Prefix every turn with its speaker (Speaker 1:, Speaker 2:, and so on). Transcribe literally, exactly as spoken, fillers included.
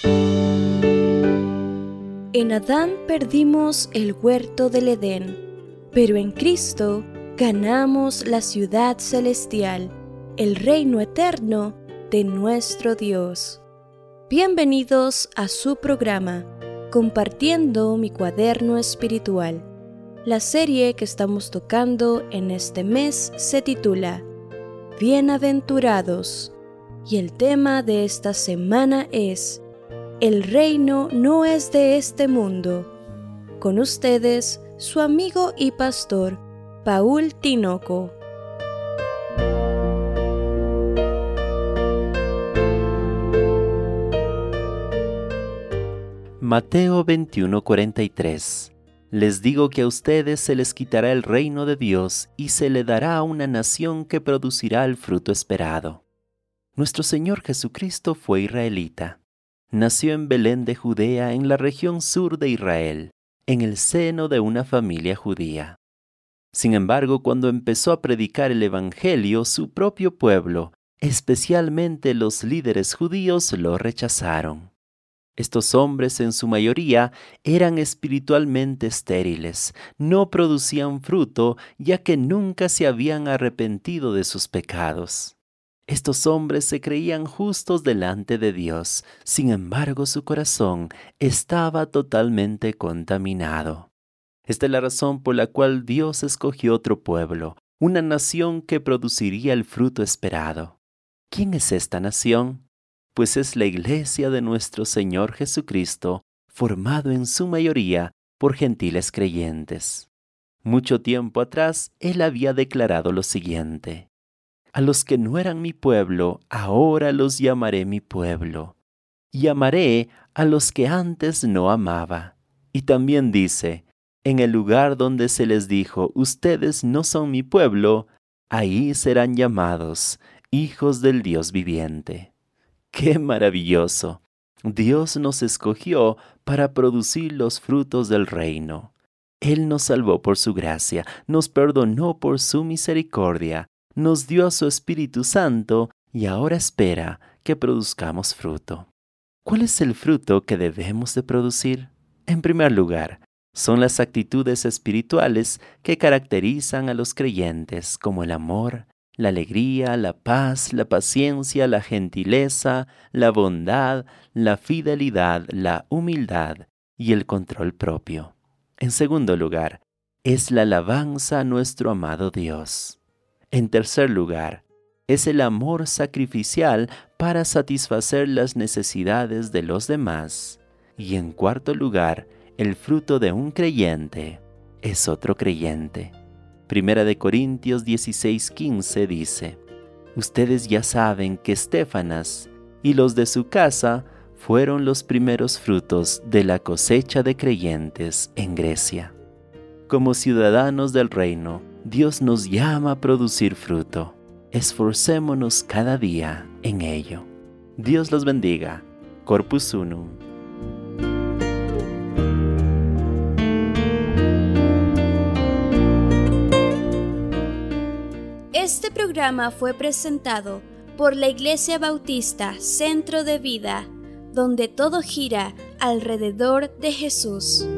Speaker 1: En Adán perdimos el huerto del Edén, pero en Cristo ganamos la ciudad celestial, el reino eterno de nuestro Dios. Bienvenidos a su programa, Compartiendo mi cuaderno espiritual. La serie que estamos tocando en este mes se titula Bienaventurados, y el tema de esta semana es El reino no es de este mundo. Con ustedes, su amigo y pastor, Paul Tinoco.
Speaker 2: Mateo veintiuno, cuarenta y tres. Les digo que a ustedes se les quitará el reino de Dios y se le dará a una nación que producirá el fruto esperado. Nuestro Señor Jesucristo fue israelita. Nació en Belén de Judea, en la región sur de Israel, en el seno de una familia judía. Sin embargo, cuando empezó a predicar el Evangelio, su propio pueblo, especialmente los líderes judíos, lo rechazaron. Estos hombres, en su mayoría, eran espiritualmente estériles, no producían fruto, ya que nunca se habían arrepentido de sus pecados. Estos hombres se creían justos delante de Dios, sin embargo su corazón estaba totalmente contaminado. Esta es la razón por la cual Dios escogió otro pueblo, una nación que produciría el fruto esperado. ¿Quién es esta nación? Pues es la iglesia de nuestro Señor Jesucristo, formado en su mayoría por gentiles creyentes. Mucho tiempo atrás, Él había declarado lo siguiente: A los que no eran mi pueblo, ahora los llamaré mi pueblo, y amaré a los que antes no amaba. Y también dice, en el lugar donde se les dijo, ustedes no son mi pueblo, ahí serán llamados hijos del Dios viviente. ¡Qué maravilloso! Dios nos escogió para producir los frutos del reino. Él nos salvó por su gracia, nos perdonó por su misericordia, nos dio a su Espíritu Santo y ahora espera que produzcamos fruto. ¿Cuál es el fruto que debemos de producir? En primer lugar, son las actitudes espirituales que caracterizan a los creyentes, como el amor, la alegría, la paz, la paciencia, la gentileza, la bondad, la fidelidad, la humildad y el control propio. En segundo lugar, es la alabanza a nuestro amado Dios. En tercer lugar, es el amor sacrificial para satisfacer las necesidades de los demás. Y en cuarto lugar, el fruto de un creyente es otro creyente. Primera de Corintios dieciséis, quince dice, Ustedes ya saben que Estéfanas y los de su casa fueron los primeros frutos de la cosecha de creyentes en Grecia. Como ciudadanos del reino, Dios nos llama a producir fruto. Esforcémonos cada día en ello. Dios los bendiga. Corpus Unum.
Speaker 1: Este programa fue presentado por la Iglesia Bautista Centro de Vida, donde todo gira alrededor de Jesús.